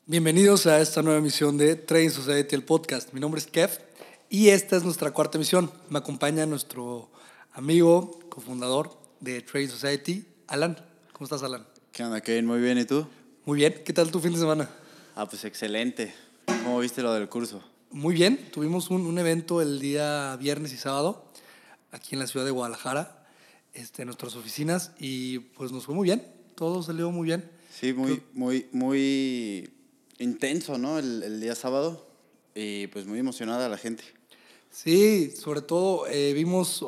Bienvenidos a esta nueva emisión de Trading Society, el podcast. Mi nombre es Kev y esta es nuestra cuarta emisión. Me acompaña nuestro amigo, cofundador de Trading Society, Alan. ¿Cómo estás, Alan? ¿Qué onda, Kevin? Muy bien, ¿y tú? Muy bien. ¿Qué tal tu fin de semana? Pues excelente. ¿Cómo viste lo del curso? Muy bien. Tuvimos un evento el día viernes y sábado aquí en la ciudad de Guadalajara, en nuestras oficinas, y pues nos fue muy bien. Todo salió muy bien. Sí, muy intenso, ¿no? El día sábado. Y pues muy emocionada la gente. Sí, sobre todo vimos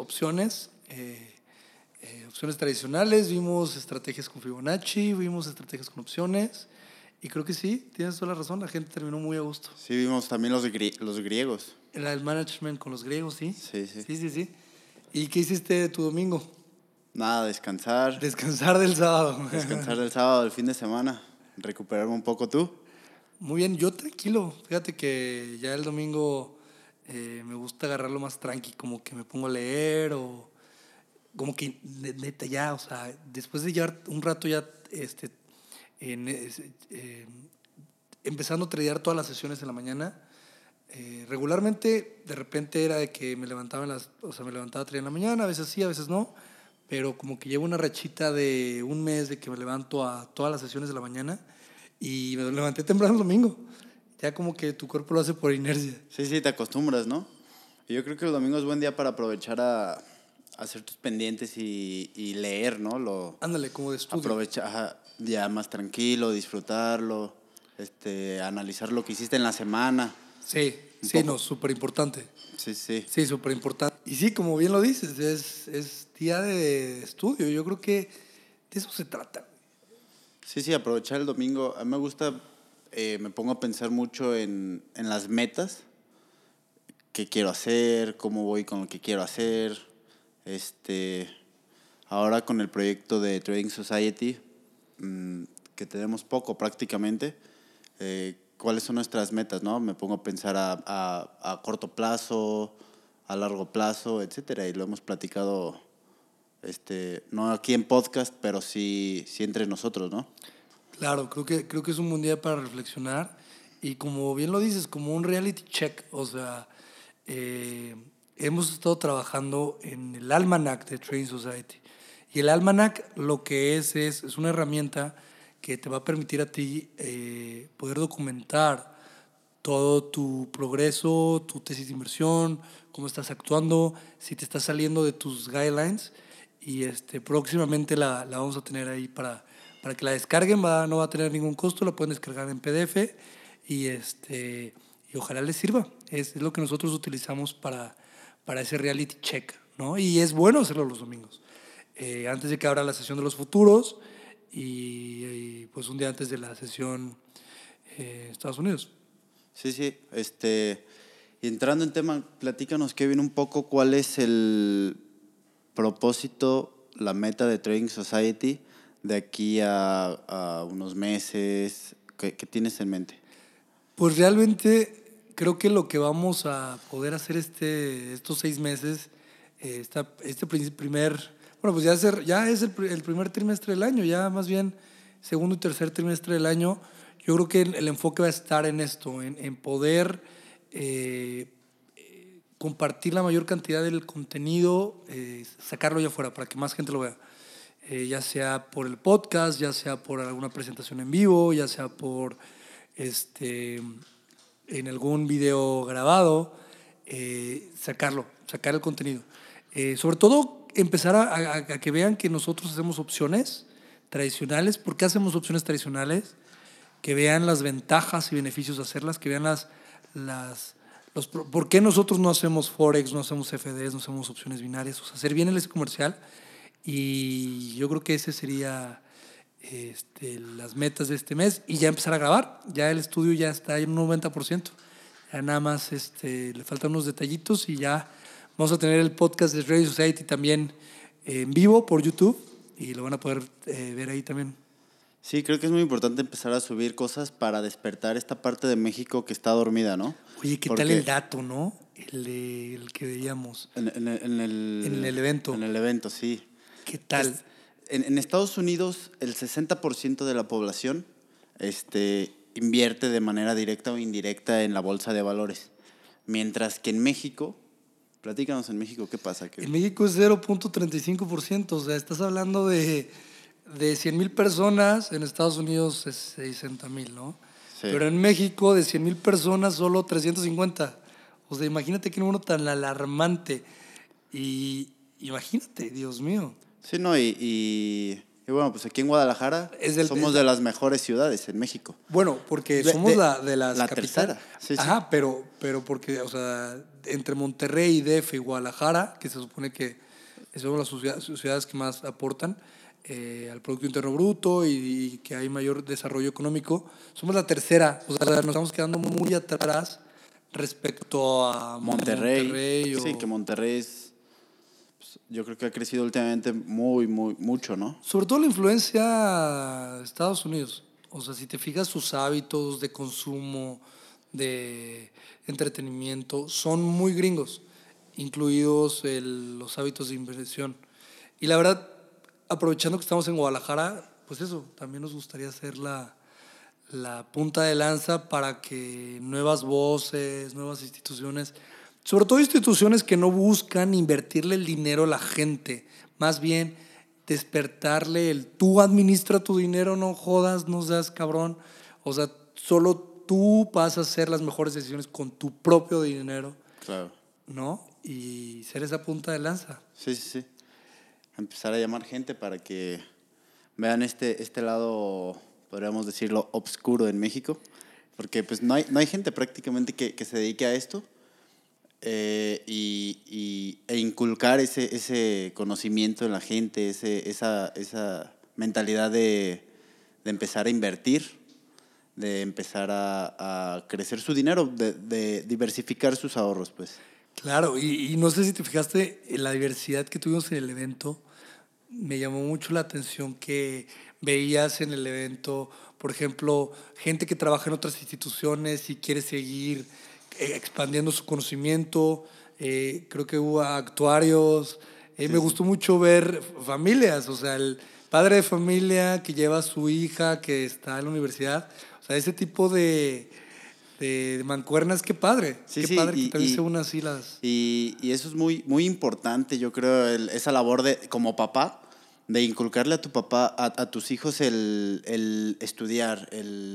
opciones tradicionales, vimos estrategias con Fibonacci, vimos estrategias con opciones, y creo que sí, tienes toda la razón, la gente terminó muy a gusto. Sí, vimos también los griegos. El management con los griegos, sí. Sí, sí. Sí. ¿Y qué hiciste tu domingo? Nada, descansar. Descansar del sábado. Descansar del sábado, del fin de semana. Recuperarme un poco tú. Muy bien, yo tranquilo. Fíjate que ya el domingo me gusta agarrarlo más tranqui, como que me pongo a leer o como que neta ya, o sea, después de llevar un rato ya en, es- eh, empezando a tradear todas las sesiones en la mañana, regularmente de repente era de que me levantaba me levantaba a tradear en la mañana, a veces sí, a veces no, pero como que llevo una rachita de un mes de que me levanto a todas las sesiones de la mañana y me levanté temprano el domingo. Ya como que tu cuerpo lo hace por inercia. Sí, te acostumbras, ¿no? Y yo creo que el domingo es buen día para aprovechar a hacer tus pendientes y leer, ¿no? Ándale, como de estudio. Aprovechar ya más tranquilo, disfrutarlo, analizar lo que hiciste en la semana. Sí, Un sí, poco. no, súper importante. Sí. Sí, súper importante. Y sí, como bien lo dices, es día de estudio. Yo creo que de eso se trata. Sí, aprovechar el domingo. A mí me gusta, me pongo a pensar mucho en las metas, qué quiero hacer, cómo voy con lo que quiero hacer. Ahora con el proyecto de Trading Society, que tenemos poco prácticamente, cuáles son nuestras metas, ¿no? Me pongo a pensar a corto plazo, a largo plazo, etcétera, y lo hemos platicado, no aquí en podcast, pero sí entre nosotros, ¿no? Claro, creo que es un buen día para reflexionar y como bien lo dices, como un reality check. O sea, eh, hemos estado trabajando en el Almanac de Trading Society. Y el Almanac lo que es una herramienta que te va a permitir a ti poder documentar todo tu progreso, tu tesis de inversión, cómo estás actuando, si te estás saliendo de tus guidelines. Y próximamente la vamos a tener ahí para que la descarguen. No va a tener ningún costo, la pueden descargar en PDF y, y ojalá les sirva. Es lo que nosotros utilizamos para ese reality check, ¿no? Y es bueno hacerlo los domingos. Antes de que abra la sesión de los futuros y pues un día antes de la sesión Estados Unidos. Sí. Y entrando en tema, platícanos, Kevin, un poco cuál es el propósito, la meta de Trading Society de aquí a unos meses. ¿Qué tienes en mente? Pues realmente creo que lo que vamos a poder hacer estos 6 meses, bueno, pues ya es el primer trimestre del año, ya más bien segundo y tercer trimestre del año. Yo creo que el enfoque va a estar en esto, en poder compartir la mayor cantidad del contenido, sacarlo allá afuera para que más gente lo vea. Ya sea por el podcast, ya sea por alguna presentación en vivo, ya sea por en algún video grabado, sacar el contenido. Sobre todo empezar a que vean que nosotros hacemos opciones tradicionales. ¿Por qué hacemos opciones tradicionales? Que vean las ventajas y beneficios de hacerlas, que vean por qué nosotros no hacemos Forex, no hacemos FDs, no hacemos opciones binarias. O sea, hacer bien el comercial. Y yo creo que ese sería las metas de este mes y ya empezar a grabar. Ya el estudio ya está en un 90%. Ya nada más le faltan unos detallitos y ya vamos a tener el podcast de Radio Society también en vivo por YouTube y lo van a poder ver ahí también. Sí, creo que es muy importante empezar a subir cosas para despertar esta parte de México que está dormida, ¿no? Oye, ¿qué tal el dato, no? El que veíamos en el evento. En el evento, sí. ¿Qué tal? En Estados Unidos, el 60% de la población invierte de manera directa o indirecta en la bolsa de valores. Mientras que en México, platícanos en México, ¿qué pasa? En México es 0.35%, o sea, estás hablando de 100,000 personas, en Estados Unidos es 60,000, ¿no? Sí. Pero en México, de 100,000 personas, solo 350. O sea, imagínate qué número tan alarmante. Y imagínate, Dios mío. Sí, no, y bueno, pues aquí en Guadalajara somos de las mejores ciudades en México. Bueno, porque somos de las la capitales. tercera. Sí, Ajá, sí. pero porque, o sea, entre Monterrey, DF y Guadalajara, que se supone que son las ciudades que más aportan al Producto Interno Bruto y que hay mayor desarrollo económico, somos la tercera. O sea, nos estamos quedando muy atrás respecto a Monterrey Sí, que Monterrey yo creo que ha crecido últimamente mucho, ¿no? sobre todo la influencia de Estados Unidos. O sea, si te fijas, sus hábitos de consumo, de entretenimiento, son muy gringos, incluidos los hábitos de inversión. Y la verdad, aprovechando que estamos en Guadalajara, pues eso, también nos gustaría hacer la punta de lanza para que nuevas voces, nuevas instituciones, sobre todo instituciones que no buscan invertirle el dinero a la gente, más bien despertarle tú administra tu dinero, no jodas, no seas cabrón, o sea, solo tú vas a hacer las mejores decisiones con tu propio dinero, Claro. ¿no? Y ser esa punta de lanza. Sí, sí, sí. Empezar a llamar gente para que vean este lado, podríamos decirlo, obscuro en México. Porque pues no hay gente prácticamente que se dedique a esto. E inculcar ese conocimiento en la gente, esa mentalidad de empezar a invertir, de empezar a crecer su dinero, de diversificar sus ahorros, pues. Claro, y no sé si te fijaste en la diversidad que tuvimos en el evento. Me llamó mucho la atención que veías en el evento, por ejemplo, gente que trabaja en otras instituciones y quiere seguir expandiendo su conocimiento. Creo que hubo actuarios. Me Sí. gustó mucho ver familias, o sea, el padre de familia que lleva a su hija que está en la universidad. O sea, ese tipo de mancuernas, qué padre. Sí, Qué sí, padre que también se unan así las... y eso es muy importante, yo creo, esa labor como papá, de inculcarle a tu papá, a tus hijos el estudiar,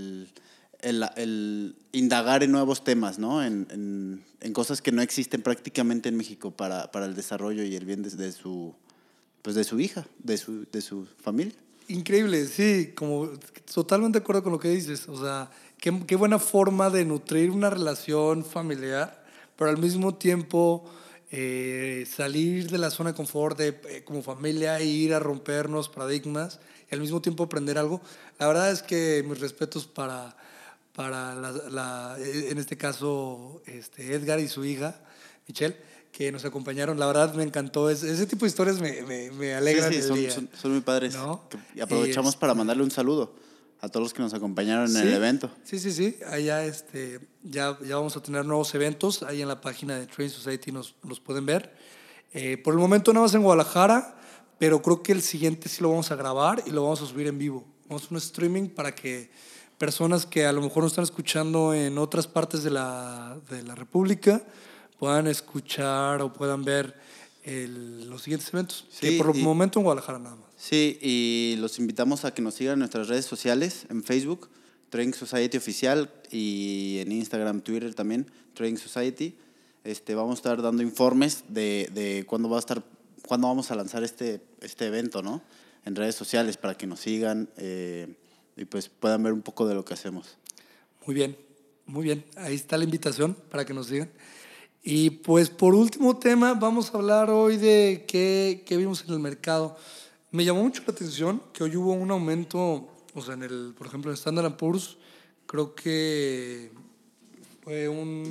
el indagar en nuevos temas, ¿no? En cosas que no existen prácticamente en México para el desarrollo y el bien de su hija, de su familia. Increíble, sí, como totalmente de acuerdo con lo que dices. O sea, qué buena forma de nutrir una relación familiar, pero al mismo tiempo salir de la zona de confort como familia e ir a rompernos paradigmas y al mismo tiempo aprender algo. La verdad es que mis respetos para en este caso, Edgar y su hija, Michelle, que nos acompañaron. La verdad me encantó. Ese tipo de historias me Sí, alegran sí, el día, son muy padres. ¿no? Y aprovechamos para mandarle un saludo a todos los que nos acompañaron en el Sí, evento. sí. Allá ya vamos a tener nuevos eventos. Ahí en la página de Train Society los pueden ver. Por el momento nada más en Guadalajara, pero creo que el siguiente sí lo vamos a grabar y lo vamos a subir en vivo. Vamos a hacer un streaming para que personas que a lo mejor nos están escuchando en otras partes de la República puedan escuchar o puedan ver los siguientes eventos. Sí, Que por el momento en Guadalajara nada más. sí, y los invitamos a que nos sigan en nuestras redes sociales, en Facebook, Trading Society Oficial, y en Instagram, Twitter también, Trading Society. Vamos a estar dando informes de cuándo vamos a lanzar este evento, ¿no? En redes sociales para que nos sigan y pues puedan ver un poco de lo que hacemos. Muy bien, muy bien. Ahí está la invitación para que nos sigan. Y pues por último tema, vamos a hablar hoy de qué vimos en el mercado. Me llamó mucho la atención que hoy hubo un aumento, o sea, por ejemplo, en Standard Poor's, creo que fue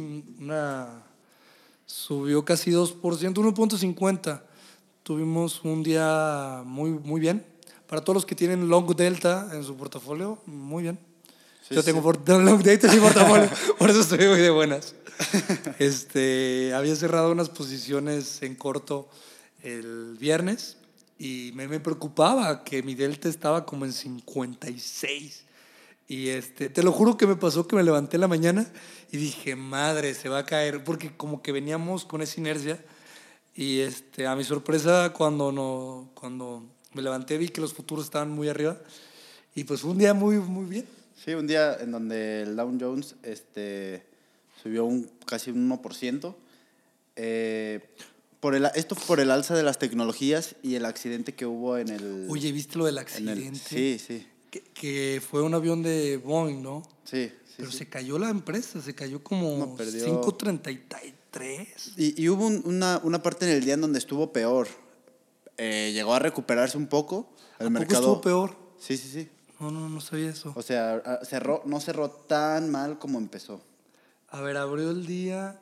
subió casi 2%, 1.50. Tuvimos un día muy bien. Para todos los que tienen Long Delta en su portafolio, muy bien. Sí, Yo sí. tengo Long Delta en mi portafolio, por eso estoy muy de buenas. Había cerrado unas posiciones en corto el viernes y me preocupaba que mi delta estaba como en 56 Y te lo juro que me pasó que me levanté en la mañana y dije, madre, se va a caer, porque como que veníamos con esa inercia. Y a mi sorpresa, cuando me levanté, vi que los futuros estaban muy arriba. Y pues fue un día muy, muy bien. Sí, un día en donde el Dow Jones subió casi un 1%. Esto por el alza de las tecnologías y el accidente que hubo en el... Oye, ¿viste lo del accidente? Sí, sí. Que fue un avión de Boeing, ¿no? Sí, sí. Pero sí. se cayó la empresa, se cayó como No, perdió... 5.33. Y hubo una parte en el día en donde estuvo peor. Llegó a recuperarse un poco. El ¿A poco mercado... estuvo peor? Sí, sí, sí. No sabía eso. O sea, no cerró tan mal como empezó. A ver, abrió el día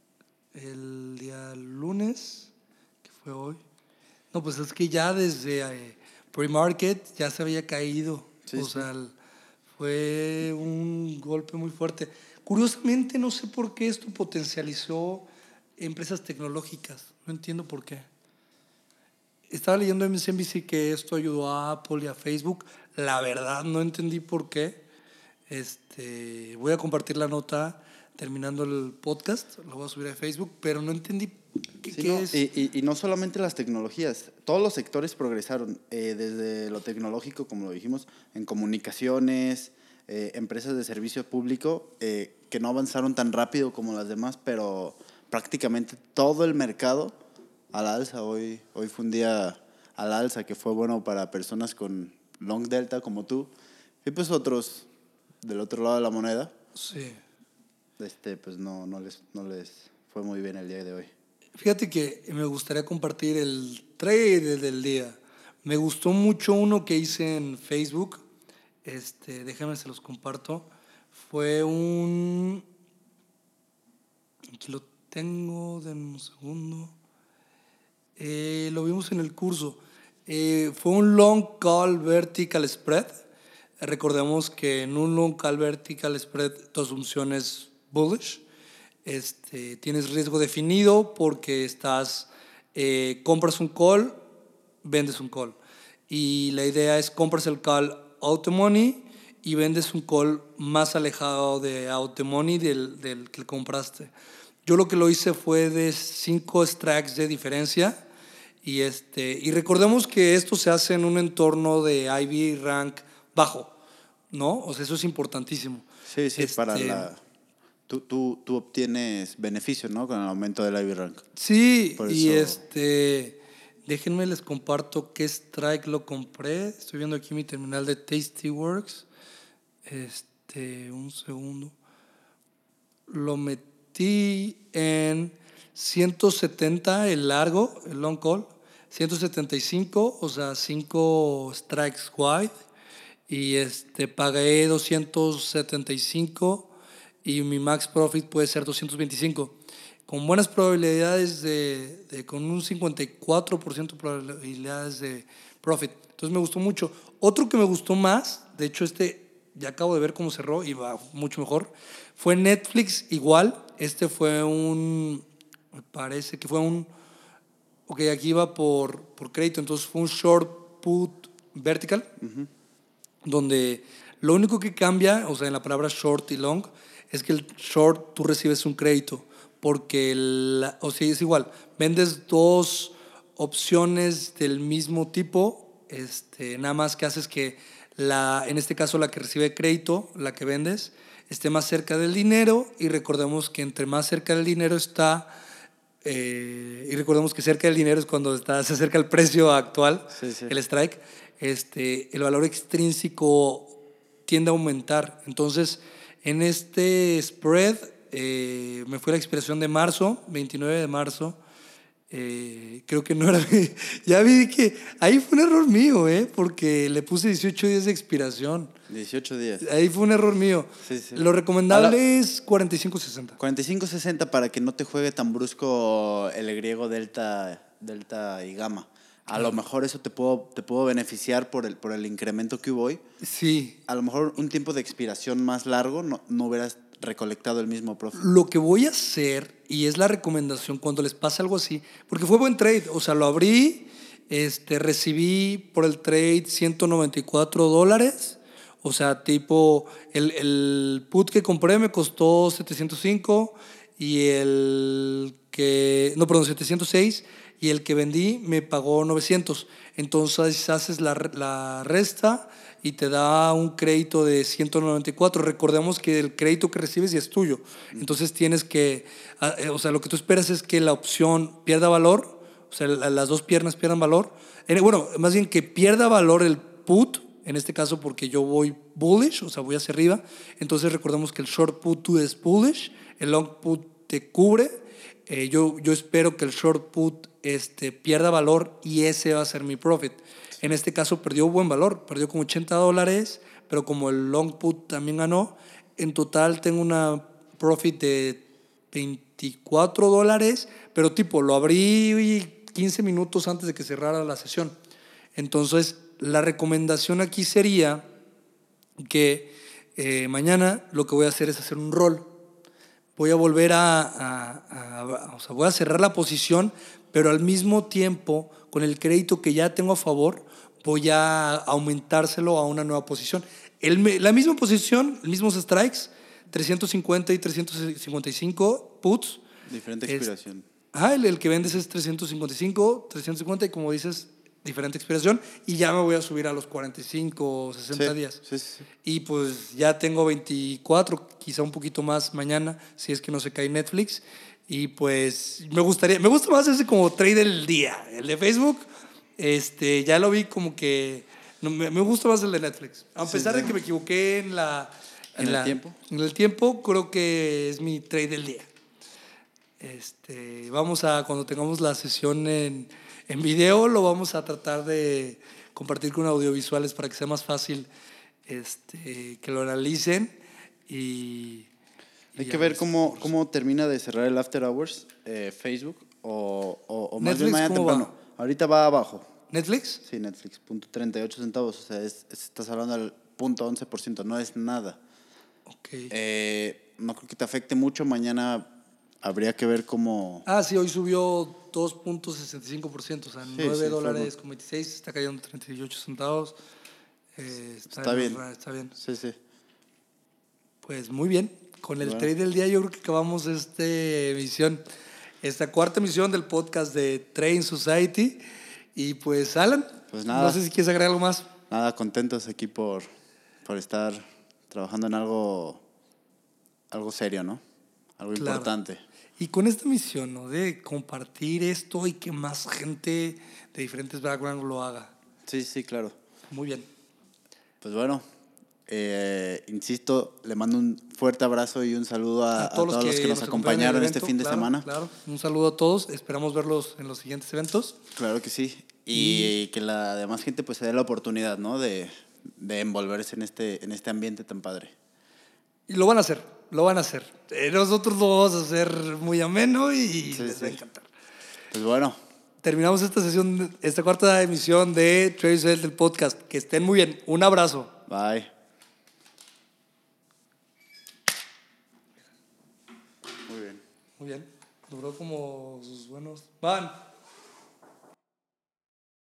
lunes, que fue hoy. No, pues es que ya desde pre-market ya se había caído. Sí, o sí. sea, fue un golpe muy fuerte. Curiosamente, no sé por qué esto potencializó empresas tecnológicas. No entiendo por qué. Estaba leyendo en MSNBC que esto ayudó a Apple y a Facebook. La verdad, no entendí por qué. Voy a compartir la nota terminando el podcast. Lo voy a subir a Facebook, pero no entendí qué es. Y no solamente las tecnologías. Todos los sectores progresaron. Desde lo tecnológico, como lo dijimos, en comunicaciones, empresas de servicio público, que no avanzaron tan rápido como las demás, pero prácticamente todo el mercado a la alza. Hoy fue un día a la alza que fue bueno para personas con long delta como tú. Y pues otros del otro lado de la moneda. Sí. Pues no les fue muy bien el día de hoy. Fíjate que me gustaría compartir el trade del día. Me gustó mucho uno que hice en Facebook. Déjame se los comparto. Fue aquí lo tengo, denme un segundo. Lo vimos en el curso. Fue un long call vertical spread. Recordemos que en un long call vertical spread tu asunción es bullish. Tienes riesgo definido porque compras un call, vendes un call. Y la idea es compras el call out the money y vendes un call más alejado de out the money del que compraste. Yo lo que lo hice fue de 5 strikes de diferencia. Y recordemos que esto se hace en un entorno de IB rank bajo, ¿no? O sea, eso es importantísimo. Sí, para la... Tú obtienes beneficio, ¿no? Con el aumento del IB rank. Sí, por y eso... déjenme les comparto qué strike lo compré. Estoy viendo aquí mi terminal de Tastyworks. Un segundo. Lo metí en 170 el largo, el long call, 175, o sea, 5 strikes wide, y pagué 275 y mi max profit puede ser 225, con buenas probabilidades con un 54% de probabilidades de profit. Entonces me gustó mucho. Otro que me gustó más, de hecho ya acabo de ver cómo cerró y va mucho mejor, fue Netflix igual. Me parece que fue ok, aquí va por crédito, entonces fue un short put vertical, donde lo único que cambia, o sea, en la palabra short y long, es que el short tú recibes un crédito, porque o sea, es igual, vendes 2 opciones del mismo tipo, nada más que haces que en este caso la que recibe crédito, la que vendes, esté más cerca del dinero, y recordemos que entre más cerca del dinero está, y recordemos que cerca del dinero es cuando se acerca el precio actual, sí. el strike, el valor extrínseco tiende a aumentar. Entonces, en este spread, me fue la expiración de marzo, 29 de marzo. Creo que no era... Ya vi que ahí fue un error mío, porque le puse 18 días de expiración. 18 días. Ahí fue un error mío. Sí. Lo recomendable es 45-60. 45-60 para que no te juegue tan brusco el griego delta y gamma. A lo mejor eso te puedo beneficiar por el incremento que hubo hoy. Sí. A lo mejor un tiempo de expiración más largo no hubieras recolectado el mismo profit. Lo que voy a hacer, y es la recomendación cuando les pasa algo así, porque fue buen trade, o sea, lo abrí, recibí por el trade $194, O sea, tipo, el put que compré me costó 705 y el que, no, perdón, 706 y el que vendí me pagó 900. Entonces haces la resta y te da un crédito de 194. Recordemos que el crédito que recibes ya es tuyo. Entonces tienes que, o sea, lo que tú esperas es que la opción pierda valor, o sea, las dos piernas pierdan valor. Bueno, más bien que pierda valor el put, en este caso porque yo voy bullish, o sea, voy hacia arriba. Entonces recordemos que el short put tú es bullish, el long put te cubre. Yo espero que el short put pierda valor y ese va a ser mi profit. En este caso perdió buen valor, perdió como $80, pero como el long put también ganó, en total tengo una profit de $24, pero tipo, lo abrí 15 minutos antes de que cerrara la sesión. Entonces, la recomendación aquí sería que mañana lo que voy a hacer es hacer un roll. Voy a volver o sea, voy a cerrar la posición, pero al mismo tiempo, con el crédito que ya tengo a favor, voy a aumentárselo a una nueva posición. La misma posición, los mismos strikes, 350 y 355 puts. Diferente expiración. El que vendes es 355, 350 y como dices, diferente expiración y ya me voy a subir a los 45, 60 días. Sí, sí. Y pues ya tengo 24, quizá un poquito más mañana, si es que no se cae Netflix. Y pues me gusta más ese como trade del día. El de Facebook, ya lo vi como que, no, me gusta más el de Netflix. A pesar de que me equivoqué en el tiempo. En el tiempo, creo que es mi trade del día. Vamos a, cuando tengamos la sesión en video, lo vamos a tratar de compartir con audiovisuales para que sea más fácil que lo analicen y hay que ver cómo termina de cerrar el After Hours Facebook o más bien mañana temprano. Ahorita va abajo. ¿Netflix? Sí, Netflix, punto 38 centavos. O sea, estás hablando del punto 11%, no es nada. Okay. No creo que te afecte mucho. Mañana habría que ver cómo... Sí, hoy subió 2.65%, o sea, sí, $9.26, está cayendo 38 centavos. Está bien. Está bien. Sí, sí. Pues muy bien. Con el trade del día yo creo que acabamos esta cuarta emisión del podcast de Trading Society. Y pues, Alan, pues nada, no sé si quieres agregar algo más. Nada, contentos aquí por estar trabajando en algo serio, ¿no? Algo importante. Y con esta misión, ¿no? De compartir esto y que más gente de diferentes backgrounds lo haga. Sí, sí, claro. Muy bien. Pues bueno, insisto, le mando un fuerte abrazo y un saludo a todos los que nos acompañaron este fin de semana. Claro, un saludo a todos. Esperamos verlos en los siguientes eventos. Claro que sí. Y que la demás gente pues se dé la oportunidad, ¿no? De envolverse en este ambiente tan padre. Y lo van a hacer. Nosotros lo vamos a hacer muy ameno y les va a encantar. Pues bueno. Terminamos esta cuarta emisión de Trading Society del podcast. Que estén muy bien. Un abrazo. Bye. Muy bien. Muy bien. Duró como sus buenos... ¡Van!